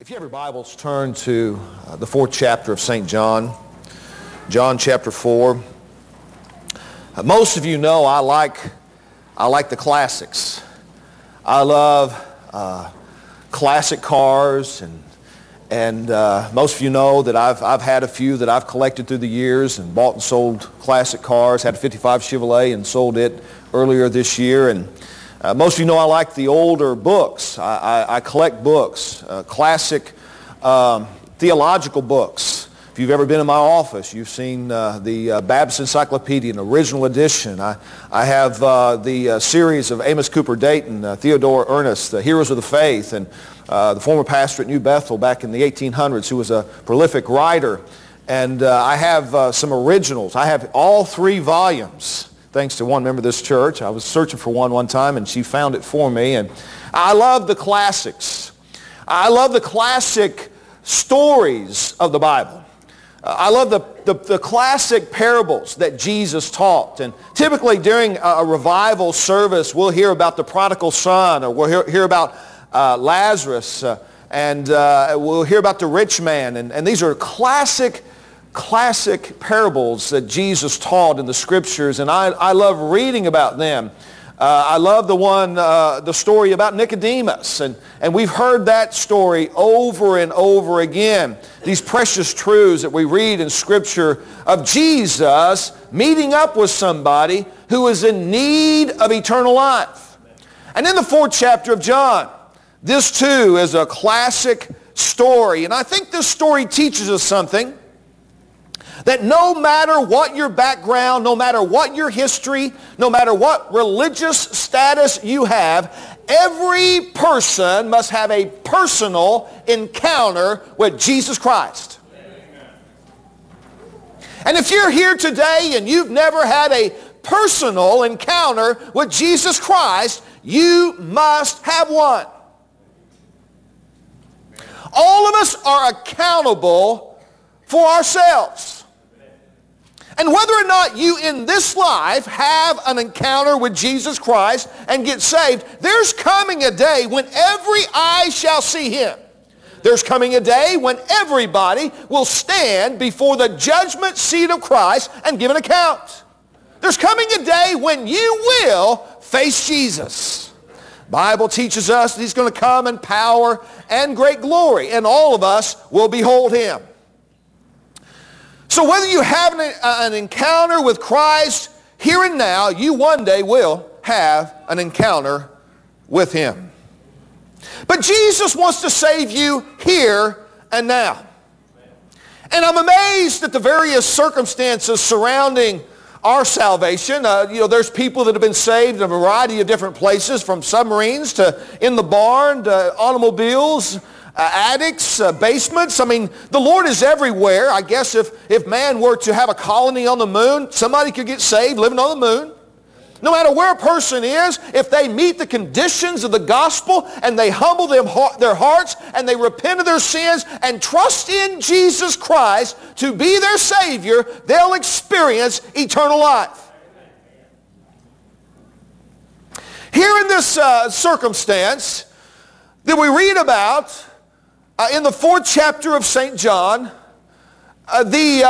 If you have your Bibles, turn to the 4th chapter of St. John, John chapter 4. Most of you know I like the classics. I love classic cars, and most of you know that I've had a few that I've collected through the years and bought and sold classic cars. Had a 55 Chevrolet and sold it earlier this year. And most of you know I like the older books. I collect books, classic theological books. If you've ever been in my office, you've seen the Baptist Encyclopedia, an original edition. I have the series of Amos Cooper Dayton, Theodore Ernest, the Heroes of the Faith, and the former pastor at New Bethel back in the 1800s who was a prolific writer. And I have some originals. I have all 3 volumes. Thanks to one member of this church. I was searching for one time and she found it for me. And I love the classics. I love the classic stories of the Bible. I love the classic parables that Jesus taught. And typically during a revival service, we'll hear about the prodigal son, or we'll hear about Lazarus, and we'll hear about the rich man. And these are classic parables that Jesus taught in the Scriptures, and I love reading about them. I love the story about Nicodemus, and we've heard that story over and over again. These precious truths that we read in Scripture of Jesus meeting up with somebody who is in need of eternal life. And in the 4th chapter of John, this too is a classic story, and I think this story teaches us something. That no matter what your background, no matter what your history, no matter what religious status you have, every person must have a personal encounter with Jesus Christ. Amen. And if you're here today and you've never had a personal encounter with Jesus Christ, you must have one. All of us are accountable for ourselves. And whether or not you in this life have an encounter with Jesus Christ and get saved, there's coming a day when every eye shall see Him. There's coming a day when everybody will stand before the judgment seat of Christ and give an account. There's coming a day when you will face Jesus. The Bible teaches us that He's going to come in power and great glory, and all of us will behold Him. So whether you have an encounter with Christ here and now, you one day will have an encounter with Him. But Jesus wants to save you here and now. And I'm amazed at the various circumstances surrounding our salvation. There's people that have been saved in a variety of different places, from submarines to in the barn to automobiles, attics, basements. I mean, the Lord is everywhere. I guess if man were to have a colony on the moon, somebody could get saved living on the moon. No matter where a person is, if they meet the conditions of the gospel and they humble their hearts and they repent of their sins and trust in Jesus Christ to be their Savior, they'll experience eternal life. Here in this circumstance that we read about, in the 4th chapter of St. John, the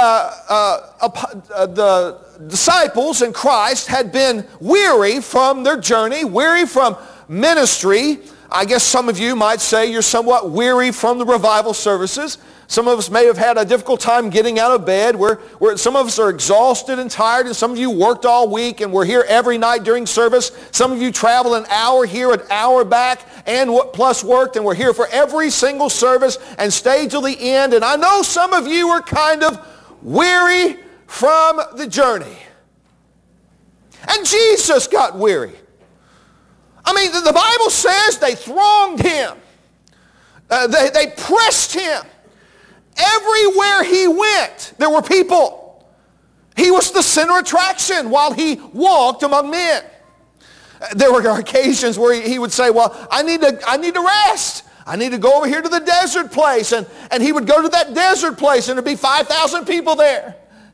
disciples in Christ had been weary from their journey, weary from ministry. I guess some of you might say you're somewhat weary from the revival services. Some of us may have had a difficult time getting out of bed. Some of us are exhausted and tired, and some of you worked all week and we're here every night during service. Some of you travel an hour here, an hour back, and plus worked, and we're here for every single service and stayed till the end. And I know some of you are kind of weary from the journey. And Jesus got weary. I mean, the Bible says they thronged Him. They pressed Him. Everywhere He went, there were people. He was the center attraction while He walked among men. There were occasions where He would say, well, I need to rest. I need to go over here to the desert place. And He would go to that desert place and there'd be 5,000 people there.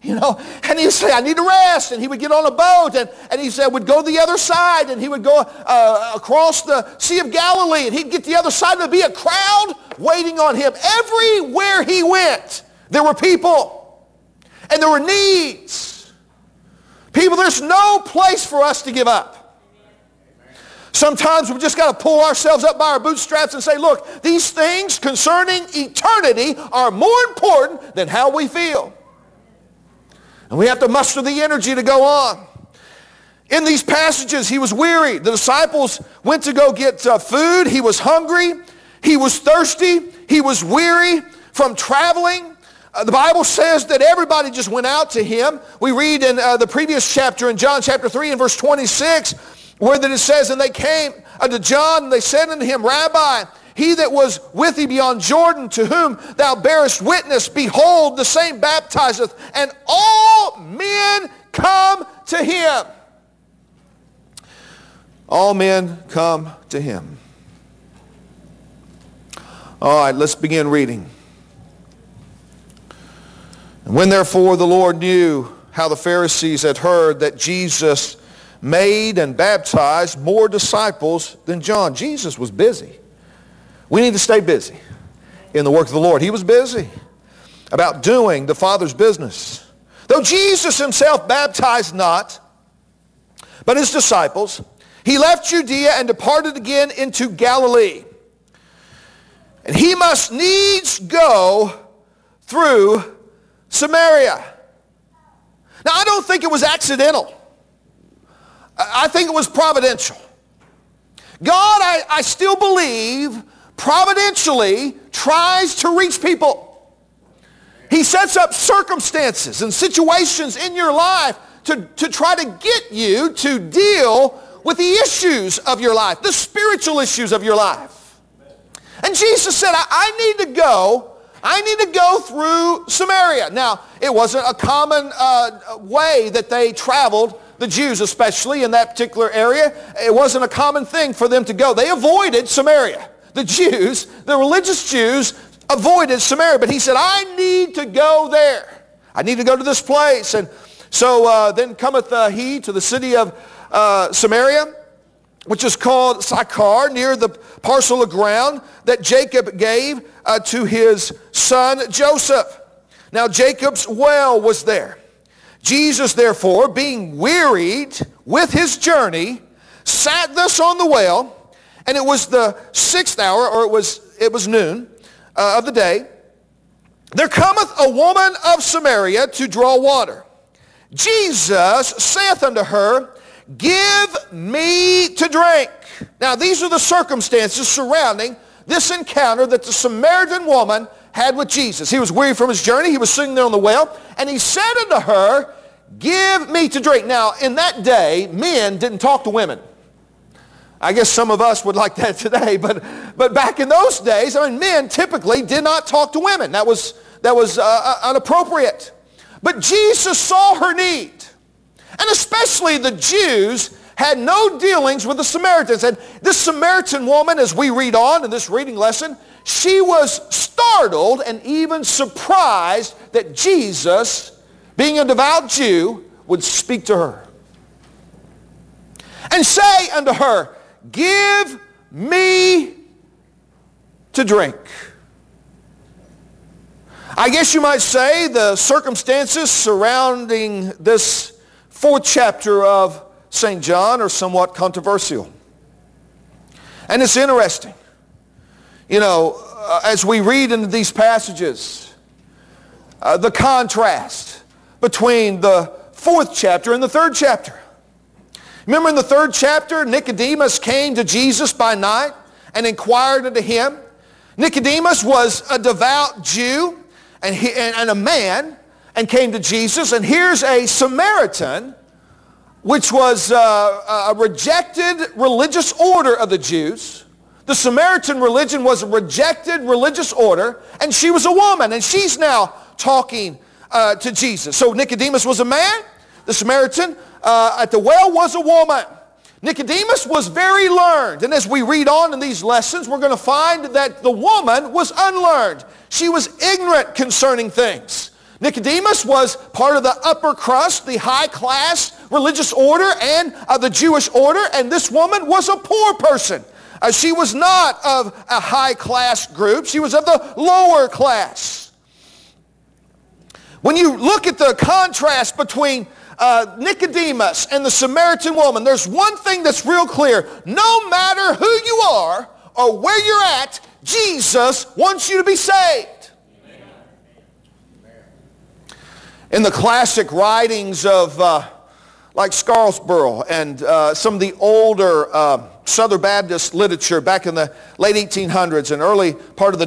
And he would say, I need to rest. And he would get on a boat, and he said, would go the other side, and he would go across the Sea of Galilee, and he'd get the other side, and there'd be a crowd waiting on him. Everywhere he went, there were people, and there were needs. People, there's no place for us to give up. Sometimes we've just got to pull ourselves up by our bootstraps and say, look, these things concerning eternity are more important than how we feel. And we have to muster the energy to go on. In these passages, he was weary. The disciples went to go get food. He was hungry. He was thirsty. He was weary from traveling. The Bible says that everybody just went out to him. We read in the previous chapter, in John chapter 3 and verse 26, where that it says, and they came unto John, and they said unto him, Rabbi, he that was with thee beyond Jordan, to whom thou bearest witness, behold, the same baptizeth, and all men come to him. All men come to him. All right, let's begin reading. And when therefore the Lord knew how the Pharisees had heard that Jesus made and baptized more disciples than John. Jesus was busy. We need to stay busy in the work of the Lord. He was busy about doing the Father's business. Though Jesus himself baptized not, but his disciples, he left Judea and departed again into Galilee. And he must needs go through Samaria. Now, I don't think it was accidental. I think it was providential. God, I still believe, providentially tries to reach people. He sets up circumstances and situations in your life to try to get you to deal with the issues of your life, the spiritual issues of your life. And Jesus said, I need to go through Samaria. Now, it wasn't a common way that they traveled, the Jews especially in that particular area. It wasn't a common thing for them to go. They avoided Samaria. The Jews, the religious Jews, avoided Samaria. But he said, I need to go there. I need to go to this place. And so then cometh he to the city of Samaria, which is called Sychar, near the parcel of ground that Jacob gave to his son Joseph. Now Jacob's well was there. Jesus, therefore, being wearied with his journey, sat thus on the well, and it was the 6th hour, or it was noon of the day. There cometh a woman of Samaria to draw water. Jesus saith unto her, Give me to drink. Now, these are the circumstances surrounding this encounter that the Samaritan woman had with Jesus. He was weary from his journey. He was sitting there on the well, and he said unto her, Give me to drink. Now, in that day, men didn't talk to women. I guess some of us would like that today, but back in those days, men typically did not talk to women. That was inappropriate. But Jesus saw her need. And especially the Jews had no dealings with the Samaritans. And this Samaritan woman, as we read on in this reading lesson, she was startled and even surprised that Jesus, being a devout Jew, would speak to her. And say unto her, Give me to drink. I guess you might say the circumstances surrounding this 4th chapter of St. John are somewhat controversial. And it's interesting. As we read into these passages, the contrast between the 4th chapter and the 3rd chapter. Remember in the 3rd chapter, Nicodemus came to Jesus by night and inquired unto him. Nicodemus was a devout Jew and a man, and came to Jesus. And here's a Samaritan, which was a rejected religious order of the Jews. The Samaritan religion was a rejected religious order, and she was a woman, and she's now talking to Jesus. So Nicodemus was a man. The Samaritan at the well was a woman. Nicodemus was very learned, and as we read on in these lessons, we're going to find that the woman was unlearned. She was ignorant concerning things. Nicodemus was part of the upper crust, the high class religious order and the Jewish order, and this woman was a poor person. She was not of a high class group. She was of the lower class. When you look at the contrast between Nicodemus and the Samaritan woman, there's one thing that's real clear. No matter who you are or where you're at, Jesus wants you to be saved. In the classic writings of like Scarsborough and some of the older Southern Baptist literature back in the late 1800s and early part of the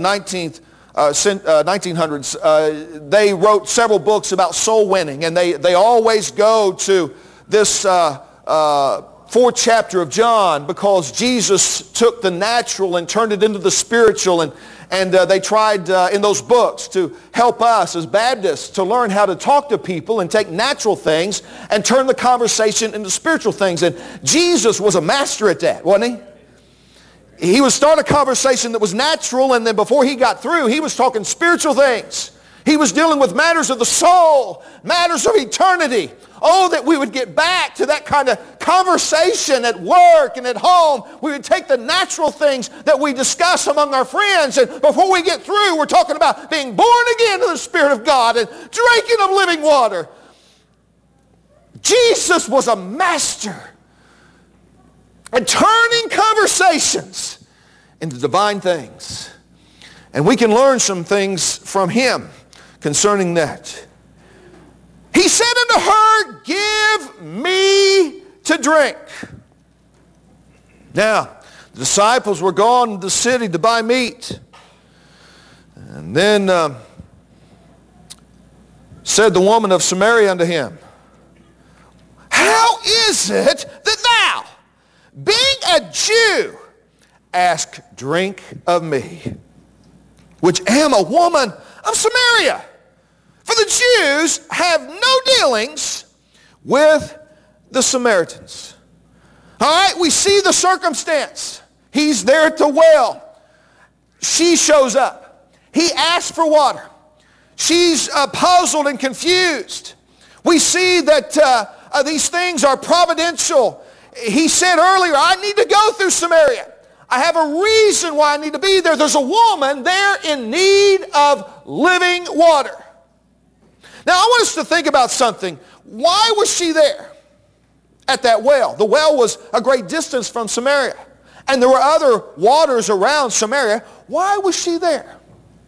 1900s, they wrote several books about soul winning, and they always go to this fourth chapter of John because Jesus took the natural and turned it into the spiritual, and they tried in those books to help us as Baptists to learn how to talk to people and take natural things and turn the conversation into spiritual things. And Jesus was a master at that, wasn't he? He would start a conversation that was natural, and then before he got through, he was talking spiritual things. He was dealing with matters of the soul, matters of eternity. Oh, that we would get back to that kind of conversation at work and at home. We would take the natural things that we discuss among our friends, and before we get through, we're talking about being born again to the Spirit of God and drinking of living water. Jesus was a master at turning conversations into divine things. And we can learn some things from him concerning that. He said unto her, give me to drink. Now, the disciples were gone to the city to buy meat. And then said the woman of Samaria unto him, how is it that thou, being a Jew, ask drink of me, which am a woman of Samaria? For the Jews have no dealings with the Samaritans. All right, we see the circumstance. He's there at the well. She shows up. He asks for water. She's puzzled and confused. We see that these things are providential. He said earlier, I need to go through Samaria. I have a reason why I need to be there. There's a woman there in need of living water. Now, I want us to think about something. Why was she there at that well? The well was a great distance from Samaria, and there were other waters around Samaria. Why was she there?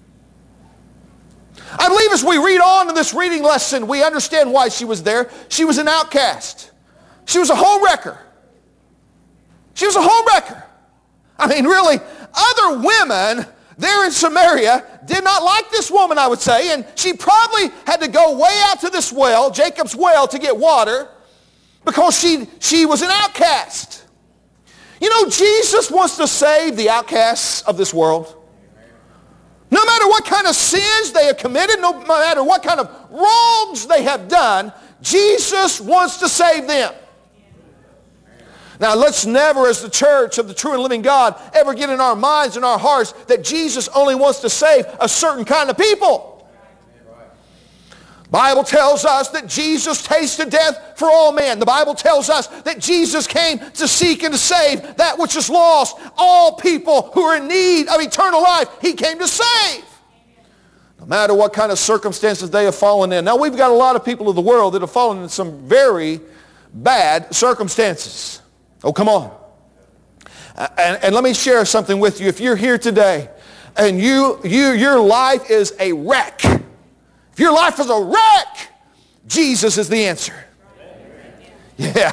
I believe as we read on in this reading lesson, we understand why she was there. She was an outcast. She was a homewrecker. She was a homewrecker. I mean, really, other women there in Samaria did not like this woman, I would say, and she probably had to go way out to this well, Jacob's well, to get water because she was an outcast. You know, Jesus wants to save the outcasts of this world. No matter what kind of sins they have committed, no matter what kind of wrongs they have done, Jesus wants to save them. Now, let's never, as the church of the true and living God, ever get in our minds and our hearts that Jesus only wants to save a certain kind of people. The Bible tells us that Jesus tasted death for all men. The Bible tells us that Jesus came to seek and to save that which is lost. All people who are in need of eternal life, he came to save. No matter what kind of circumstances they have fallen in. Now, we've got a lot of people of the world that have fallen in some very bad circumstances. Oh, come on. And let me share something with you. If you're here today and your life is a wreck, if your life is a wreck, Jesus is the answer. Yeah.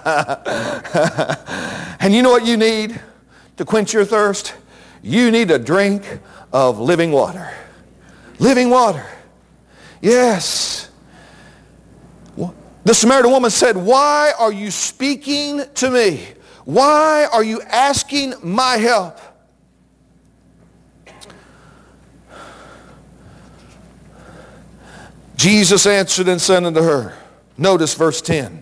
And you know what you need to quench your thirst? You need a drink of living water. Living water. Yes. The Samaritan woman said, why are you speaking to me? Why are you asking my help? Jesus answered and said unto her, notice verse 10.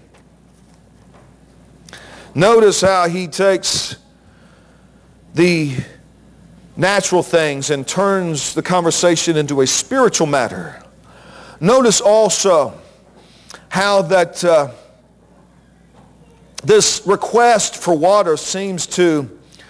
Notice how he takes the natural things and turns the conversation into a spiritual matter. Notice also how that this request for water seems to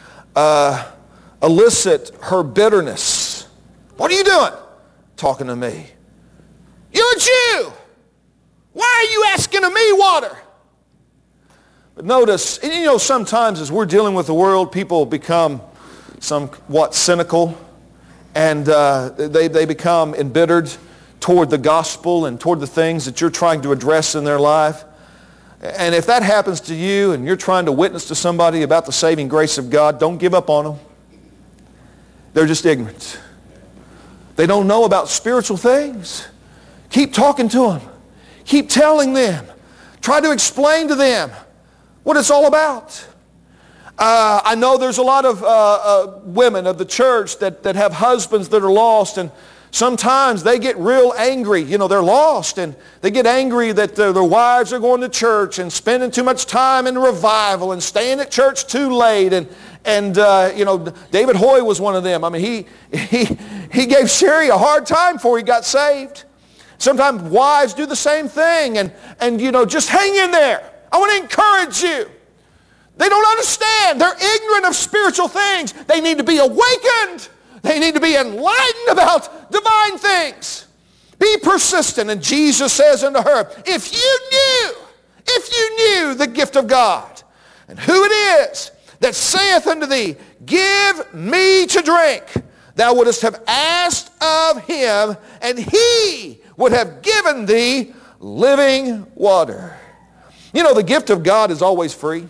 elicit her bitterness. What are you doing? Talking to me. You're a Jew. Why are you asking of me water? But notice, and you know, sometimes as we're dealing with the world, people become somewhat cynical, and they become embittered toward the gospel and toward the things that you're trying to address in their life. And if that happens to you and you're trying to witness to somebody about the saving grace of God, don't give up on them. They're just ignorant. They don't know about spiritual things. Keep talking to them. Keep telling them. Try to explain to them what it's all about. I know there's a lot of women of the church that have husbands that are lost, and sometimes they get real angry. You know, they're lost, and they get angry that their wives are going to church and spending too much time in revival and staying at church too late. And you know, David Hoy was one of them. I mean, he gave Sherry a hard time before he got saved. Sometimes wives do the same thing, and you know, just hang in there. I want to encourage you. They don't understand. They're ignorant of spiritual things. They need to be awakened. They need to be enlightened about divine things. Be persistent. And Jesus says unto her, if you knew the gift of God, and who it is that saith unto thee, give me to drink, thou wouldest have asked of him, and he would have given thee living water. You know, the gift of God is always free.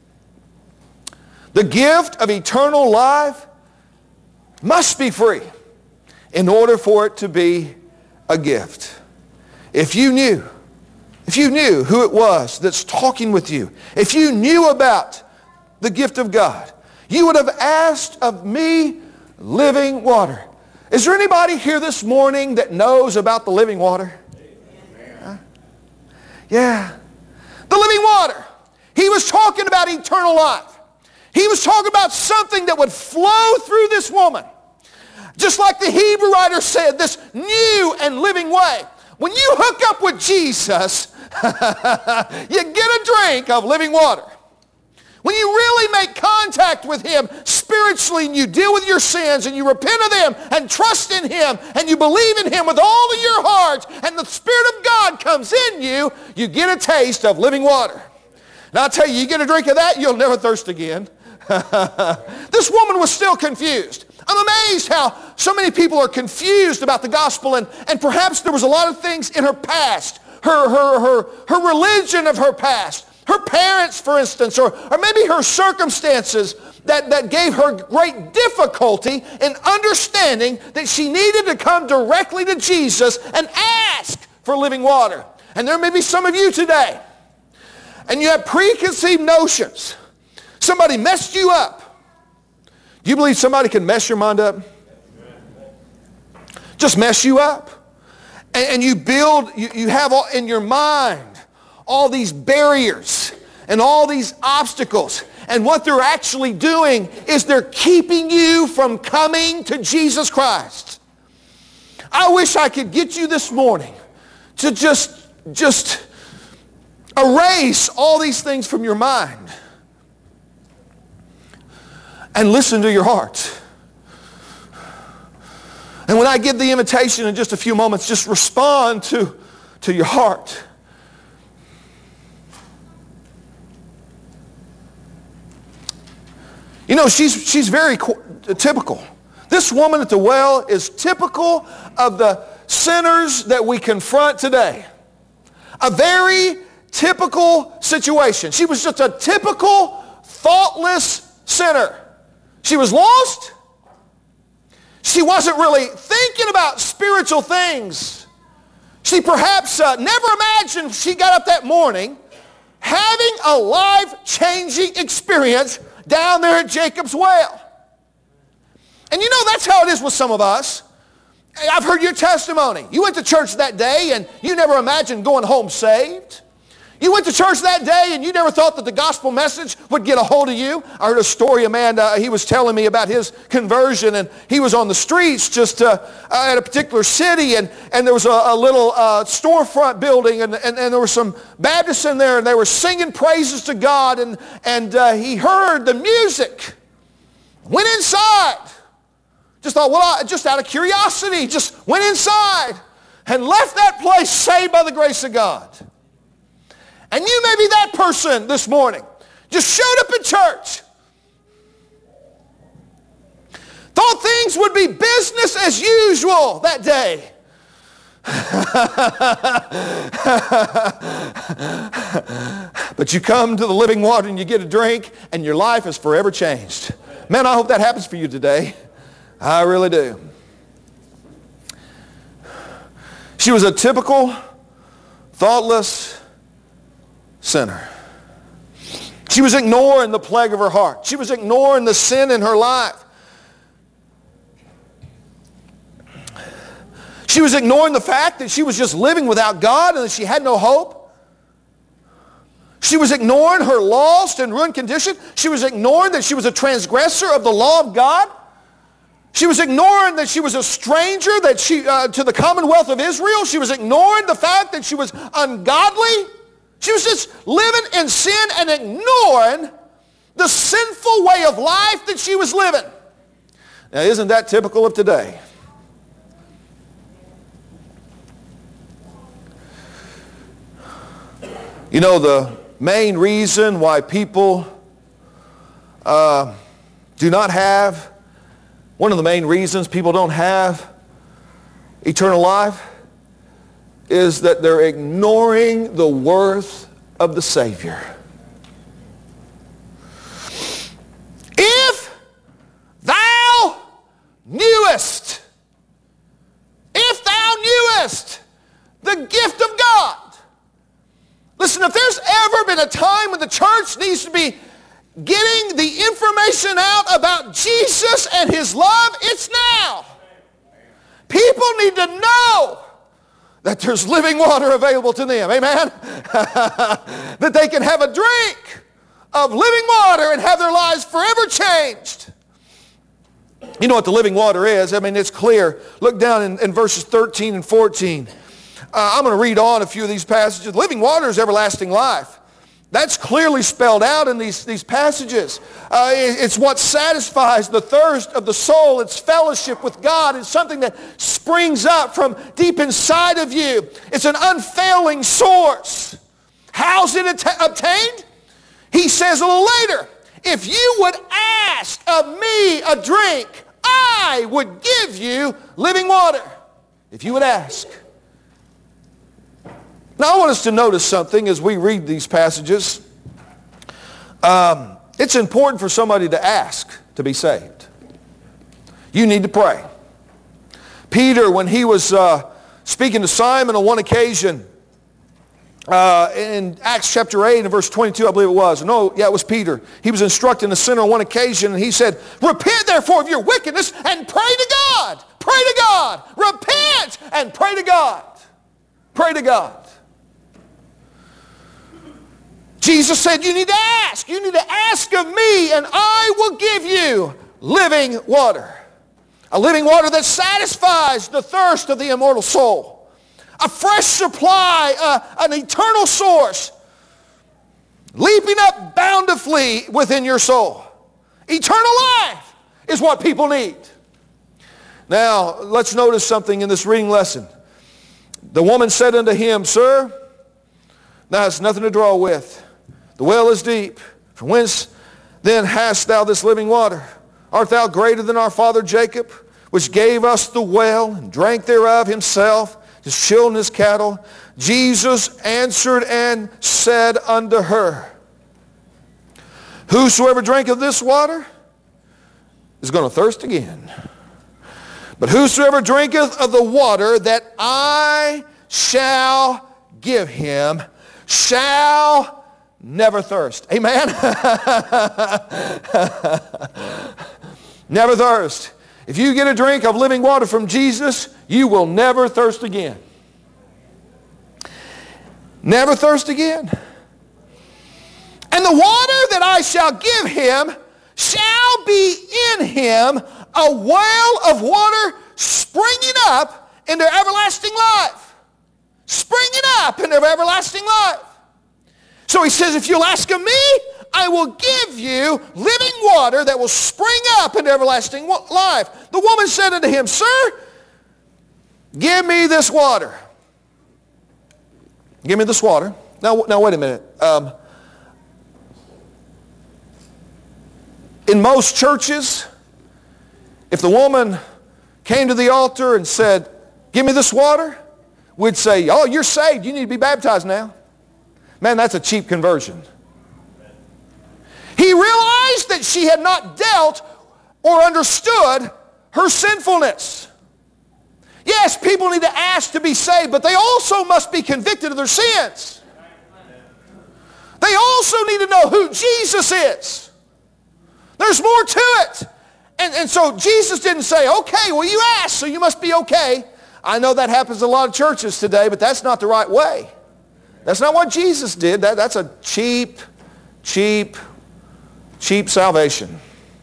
The gift of eternal life must be free in order for it to be a gift. If you knew who it was that's talking with you, if you knew about the gift of God, you would have asked of me living water. Is there anybody here this morning that knows about the living water? Huh? Yeah. The living water. He was talking about eternal life. He was talking about something that would flow through this woman. Just like the Hebrew writer said, this new and living way. When you hook up with Jesus, you get a drink of living water. When you really make contact with him spiritually, and you deal with your sins and you repent of them and trust in him and you believe in him with all of your heart, and the Spirit of God comes in you, you get a taste of living water. And I'll tell you, you get a drink of that, you'll never thirst again. This woman was still confused. I'm amazed how so many people are confused about the gospel, and perhaps there was a lot of things in her past, her religion of her past, her parents, for instance, or maybe her circumstances that gave her great difficulty in understanding that she needed to come directly to Jesus and ask for living water. And there may be some of you today, and you have preconceived notions. Somebody messed you up. Do you believe somebody can mess your mind up? Just mess you up. And you have all in your mind all these barriers and all these obstacles. And what they're actually doing is they're keeping you from coming to Jesus Christ. I wish I could get you this morning to just erase all these things from your mind and listen to your heart. And when I give the invitation in just a few moments, just respond to your heart. You know, she's very typical. This woman at the well is typical of the sinners that we confront today. A very typical situation. She was just a typical, thoughtless sinner. She was lost. She wasn't really thinking about spiritual things. She perhaps never imagined she got up that morning having a life-changing experience down there at Jacob's well. And you know, that's how it is with some of us. I've heard your testimony. You went to church that day and you never imagined going home saved. You went to church that day and you never thought that the gospel message would get a hold of you. I heard a story, a man, he was telling me about his conversion, and he was on the streets just at a particular city, and there was a little storefront building, and there were some Baptists in there, and they were singing praises to God, and he heard the music. Went inside. Just thought, well, just out of curiosity, just went inside and left that place saved by the grace of God. And you may be that person this morning. Just showed up at church. Thought things would be business as usual that day. But you come to the living water and you get a drink and your life is forever changed. Man, I hope that happens for you today. I really do. She was a typical, thoughtless sinner. She was ignoring the plague of her heart. She was ignoring the sin in her life. She was ignoring the fact that she was just living without God and that she had no hope. She was ignoring her lost and ruined condition. She was ignoring that she was a transgressor of the law of God. She was ignoring that she was a stranger to the commonwealth of Israel. She was ignoring the fact that she was ungodly. She was just living in sin and ignoring the sinful way of life that she was living. Now, isn't that typical of today? You know, the main reason why people do not have, one of the main reasons people don't have eternal life is that they're ignoring the worth of the Savior. If thou knewest the gift of God. Listen, if there's ever been a time when the church needs to be getting the information out about Jesus and his love, it's now. People need to know that there's living water available to them. Amen? That they can have a drink of living water and have their lives forever changed. You know what the living water is. I mean, it's clear. Look down in verses 13 and 14. I'm going to read on a few of these passages. Living water is everlasting life. That's clearly spelled out in these passages. It's what satisfies the thirst of the soul. It's fellowship with God. It's something that springs up from deep inside of you. It's an unfailing source. How's it obtained? He says a little later, if you would ask of me a drink, I would give you living water. If you would ask. Now, I want us to notice something as we read these passages. It's important for somebody to ask to be saved. You need to pray. Peter, when he was speaking to Simon on one occasion, in Acts chapter 8 and verse 22, I believe it was. No, yeah, it was Peter. He was instructing a sinner on one occasion, and he said, repent therefore of your wickedness and pray to God. Pray to God. Repent and pray to God. Pray to God. Jesus said, you need to ask. You need to ask of me, and I will give you living water. A living water that satisfies the thirst of the immortal soul. A fresh supply, an eternal source, leaping up bountifully within your soul. Eternal life is what people need. Now, let's notice something in this reading lesson. The woman said unto him, Sir, thou hast nothing to draw with. The well is deep. From whence then hast thou this living water? Art thou greater than our father Jacob, which gave us the well, and drank thereof himself, his children, his cattle? Jesus answered and said unto her, Whosoever drinketh this water is going to thirst again. But whosoever drinketh of the water that I shall give him shall never thirst. Amen? Never thirst. If you get a drink of living water from Jesus, you will never thirst again. Never thirst again. And the water that I shall give him shall be in him a well of water springing up into everlasting life. Springing up into everlasting life. So he says, if you'll ask of me, I will give you living water that will spring up into everlasting life. The woman said unto him, Sir, give me this water. Give me this water. Now wait a minute. In most churches, if the woman came to the altar and said, give me this water, we'd say, oh, you're saved. You need to be baptized now. Man, that's a cheap conversion. He realized that she had not dealt or understood her sinfulness. Yes, people need to ask to be saved, but they also must be convicted of their sins. They also need to know who Jesus is. There's more to it. And so Jesus didn't say, okay, well, you asked, so you must be okay. I know that happens in a lot of churches today, but that's not the right way. That's not what Jesus did. That's a cheap salvation.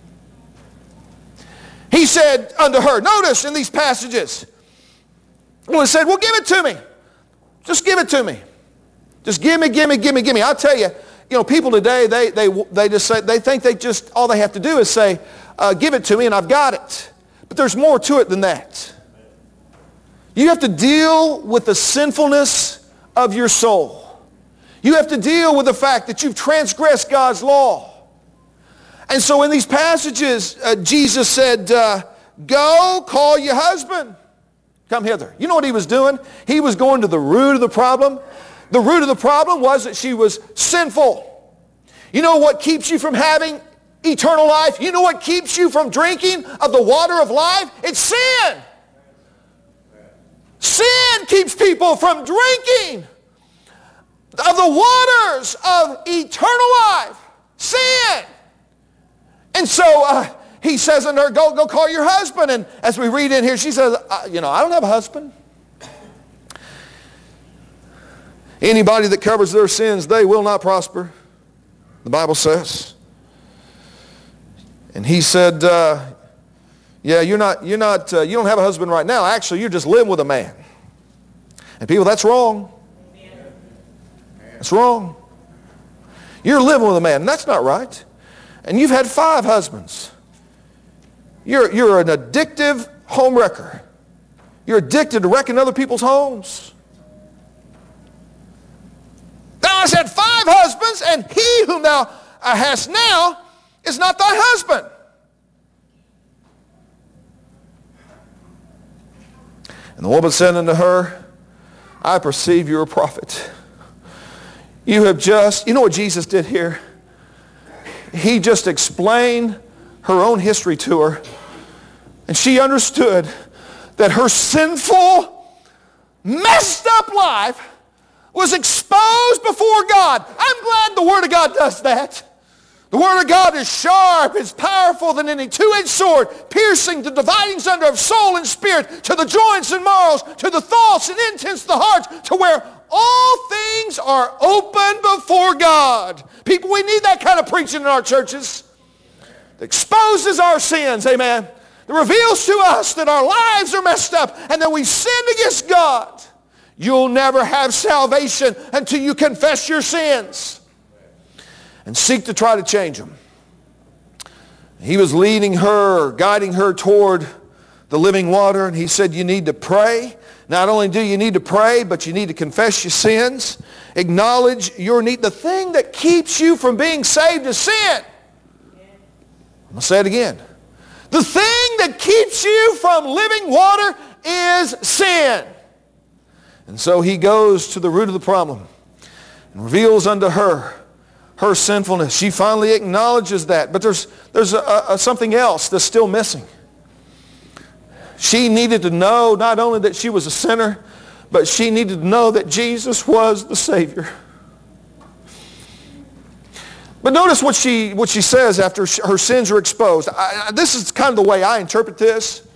He said unto her, notice in these passages, well, he said, well, give it to me. Just give it to me. Just give me. I'll tell you, people today, they just say, they think all they have to do is say, give it to me and I've got it. But there's more to it than that. You have to deal with the sinfulness of your soul. You have to deal with the fact that you've transgressed God's law. And so in these passages, Jesus said, go call your husband. Come hither. You know what he was doing? He was going to the root of the problem. The root of the problem was that she was sinful. You know what keeps you from having eternal life? You know what keeps you from drinking of the water of life? It's sin. Sin keeps people from drinking of the waters of eternal life. Sin. And so he says unto her, go call your husband. And as we read in here, she says, I don't have a husband. Anybody that covers their sins, they will not prosper, the Bible says. And he said, yeah, you don't have a husband right now. Actually, you're just living with a man. And people, that's wrong. That's wrong. You're living with a man, and that's not right. And you've had 5 husbands. You're an addictive home wrecker. You're addicted to wrecking other people's homes. Thou hast had 5 husbands, and he whom thou hast now is not thy husband. And the woman said unto her, I perceive you're a prophet. You know what Jesus did here? He just explained her own history to her. And she understood that her sinful, messed up life was exposed before God. I'm glad the Word of God does that. The Word of God is sharp, it's powerful than any two-edged sword, piercing the dividing asunder of soul and spirit, to the joints and marrows, to the thoughts and intents of the heart, to where all things are open before God. People, we need that kind of preaching in our churches. That exposes our sins, amen. That reveals to us that our lives are messed up and that we sinned against God. You'll never have salvation until you confess your sins and seek to try to change them. He was leading her, guiding her toward the living water, and he said, you need to pray. Not only do you need to pray, but you need to confess your sins, acknowledge your need. The thing that keeps you from being saved is sin. I'm going to say it again. The thing that keeps you from living water is sin. And so he goes to the root of the problem and reveals unto her her sinfulness. She finally acknowledges that. But there's something else that's still missing. She needed to know not only that she was a sinner, but she needed to know that Jesus was the Savior. But notice what she says after her sins are exposed. This is kind of the way I interpret this.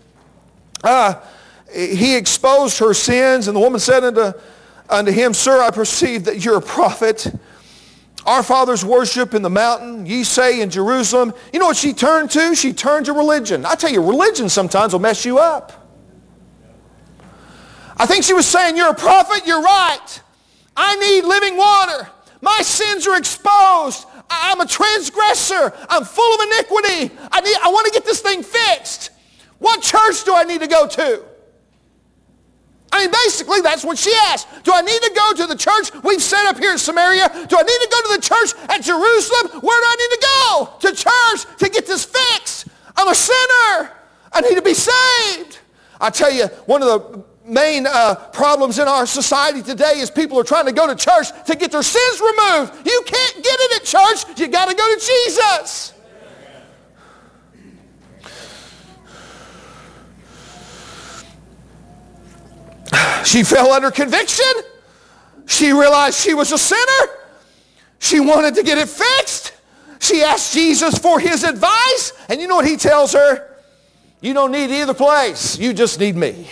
He exposed her sins, and the woman said unto him, Sir, I perceive that you're a prophet. our fathers worship in the mountain, ye say in Jerusalem. You know what she turned to? She turned to religion. I tell you, religion sometimes will mess you up. I think she was saying, you're a prophet, you're right. I need living water. My sins are exposed. I'm a transgressor. I'm full of iniquity. I want to get this thing fixed. What church do I need to go to? I mean, basically, that's what she asked. Do I need to go to the church we've set up here in Samaria? Do I need to go to the church at Jerusalem? Where do I need to go? To church to get this fixed. I'm a sinner. I need to be saved. I tell you, one of the main problems in our society today is people are trying to go to church to get their sins removed. You can't get it at church. You got to go to Jesus. She fell under conviction. She realized she was a sinner. She wanted to get it fixed. She asked Jesus for his advice. And you know what he tells her? You don't need either place. You just need me.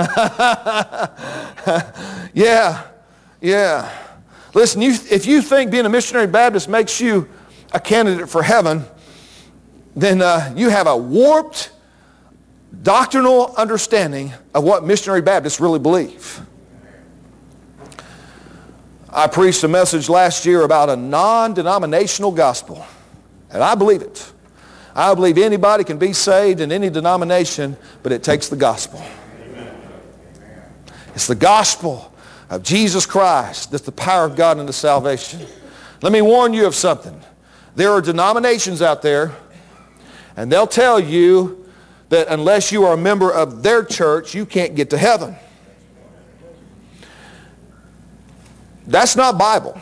Yeah. Listen, if you think being a missionary Baptist makes you a candidate for heaven, then you have a warped doctrinal understanding of what missionary Baptists really believe. I preached a message last year about a non-denominational gospel, and I believe it. I believe anybody can be saved in any denomination, but it takes the gospel. It's the gospel of Jesus Christ that's the power of God unto salvation. Let me warn you of something. There are denominations out there, and they'll tell you that unless you are a member of their church, you can't get to heaven. That's not Bible.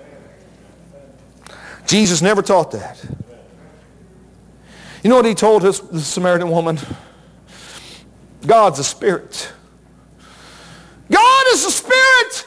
Jesus never taught that. You know what he told the Samaritan woman? God's a spirit. God is a spirit.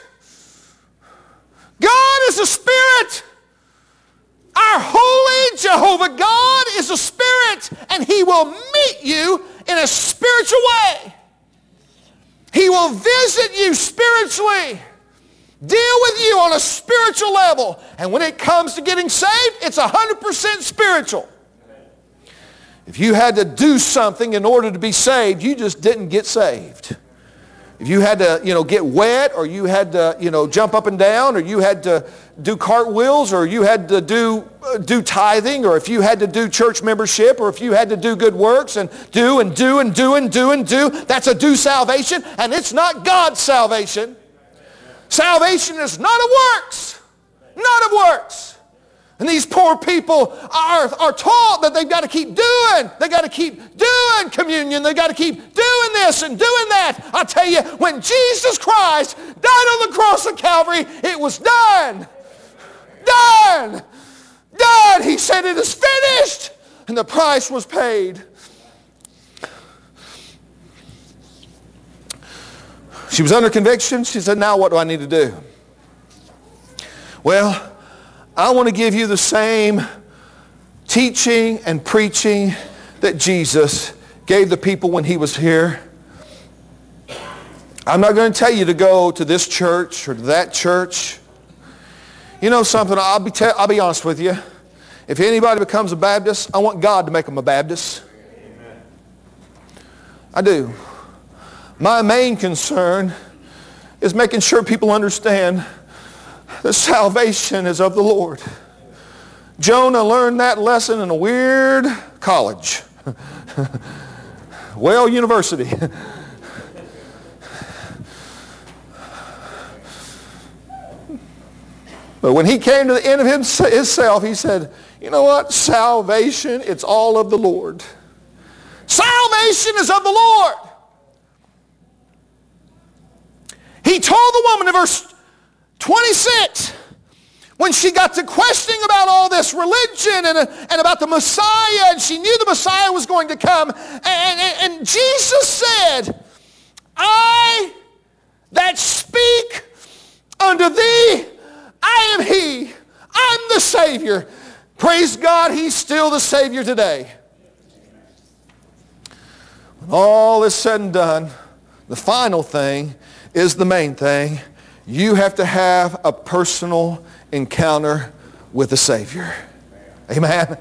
God is a spirit. Our holy Jehovah God is a spirit, and he will meet you in a spiritual way. He will visit you spiritually, deal with you on a spiritual level. And when it comes to getting saved, it's 100% spiritual. If you had to do something in order to be saved, you just didn't get saved. If you had to, get wet, or you had to, jump up and down, or you had to do cartwheels, or you had to do tithing, or if you had to do church membership, or if you had to do good works and do, that's a do salvation, and it's not God's salvation. Salvation is not of works. Not of works. And these poor people are taught that they've got to keep doing. They've got to keep doing communion. They've got to keep doing this and doing that. I tell you, when Jesus Christ died on the cross of Calvary, it was done. Done. Done. He said, it is finished. And the price was paid. She was under conviction. She said, now what do I need to do? Well, I want to give you the same teaching and preaching that Jesus gave the people when he was here. I'm not going to tell you to go to this church or to that church. You know something, I'll be honest with you. If anybody becomes a Baptist, I want God to make them a Baptist. Amen. I do. My main concern is making sure people understand that salvation is of the Lord. Jonah learned that lesson in a weird college. Well, university. But when he came to the end of himself, he said, you know what? Salvation, it's all of the Lord. Salvation is of the Lord. He told the woman in verse 26, when she got to questioning about all this religion and about the Messiah, and she knew the Messiah was going to come, and Jesus said, I that speak unto thee, I am he. I'm the Savior. Praise God, he's still the Savior today. When all is said and done, the final thing is the main thing. You have to have a personal encounter with the Savior. Amen.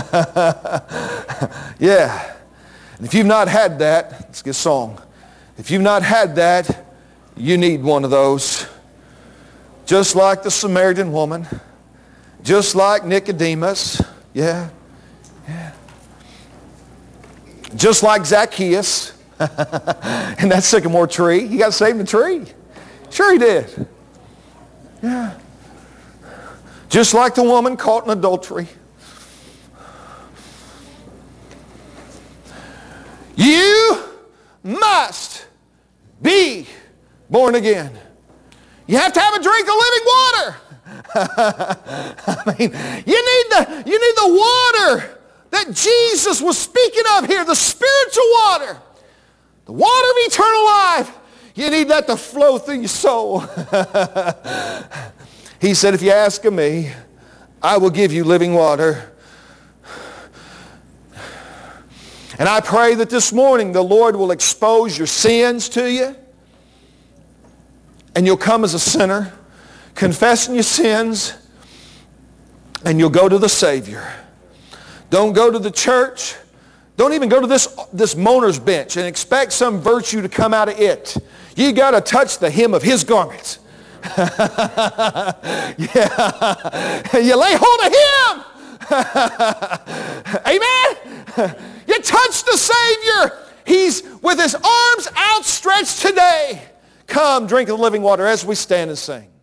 Yeah. And if you've not had that, let's get a song. If you've not had that, you need one of those. Just like the Samaritan woman. Just like Nicodemus. Yeah. Yeah. Just like Zacchaeus. And that sycamore tree. He got saved in the tree. Sure he did. Yeah. Just like the woman caught in adultery. You must be born again. You have to have a drink of living water. I mean, you need the water that Jesus was speaking of here, the spiritual water, the water of eternal life. You need that to flow through your soul. He said, if you ask of me, I will give you living water. And I pray that this morning the Lord will expose your sins to you. And you'll come as a sinner, confessing your sins, and you'll go to the Savior. Don't go to the church. Don't even go to this mourner's bench and expect some virtue to come out of it. You got to touch the hem of His garments. Yeah. You lay hold of Him. Amen. You touch the Savior. He's with His arms outstretched today. Come, drink of the living water as we stand and sing.